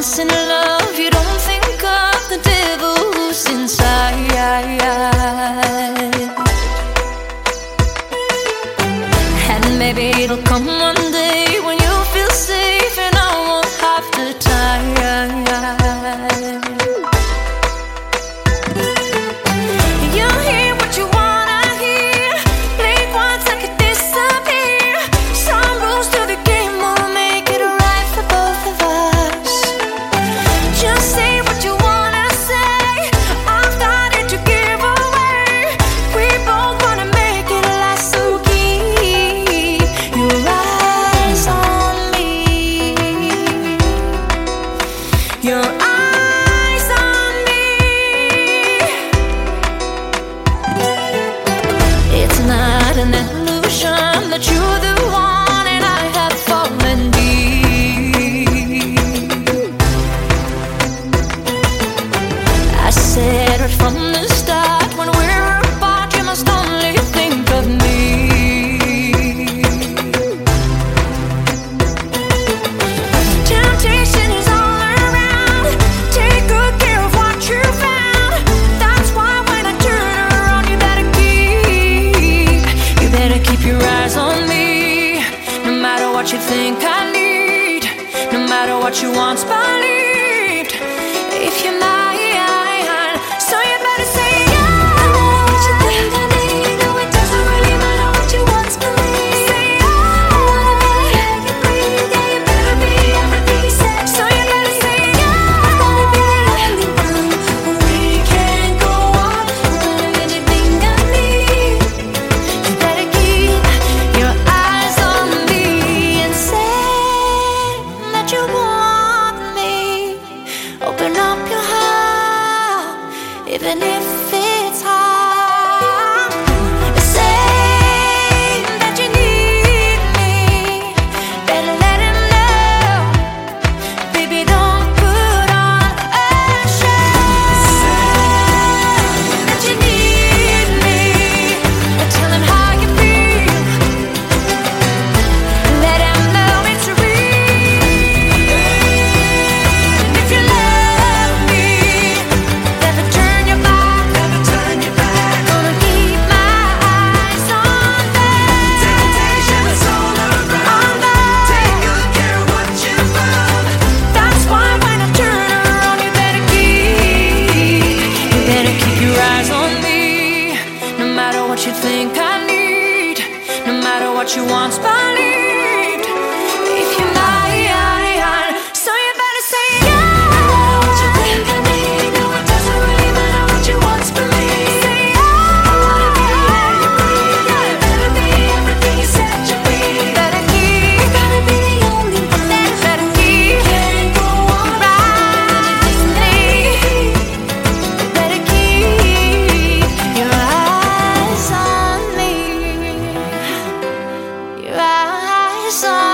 once in love, you don't think of the devil who's inside. And maybe it'll come one day when you feel safe and I won't have to try. You hear what you wanna hear, blink once I could disappear. Some rules to the game will make it right for both of us. Just say what you wanna say, I've got it to give away. We both wanna make it last, so keep your eyes on me. Your eyes on me. It's not an illusion that you're the one and I have fallen deep. I said right from the start, when we're apart you must only think of me. Temptation is all around, take good care of what you found. That's why when I turn around you better keep your eyes on me. No matter what you think I need, no matter what you once believed, if you're mine, so you better say yeah. No matter what you think I need, no, it doesn't really matter what you once believed. Say yeah. I wanna be ahead you breathe, yeah, you better be everything you said. So you better say yeah. I'm gonna be the only one. We can't go on running anything I need. You better keep your eyes on me and say that you want me. Open up your heart, even if it's hard. Say that you need me. Better let him know. Baby, don't put on a show. That you need me. Tell him how you feel. Let him know it's real. If you love me, never turn your back. Gonna keep my eyes on them. Temptation is all around. Take good care of what you found. That's why when I turn around you better keep your eyes on me. No matter what you think I need, no matter what you once believed, if you're mine, so you better say yeah. No matter what you think I need, no, it doesn't really matter what you once believed. Say yeah. I wanna be ahead you breathe, yeah, you better be everything you said you'd be. Better keep, you gotta be the only one. Better keep, can't go on right anything. Better keep your eyes on me. Your eyes on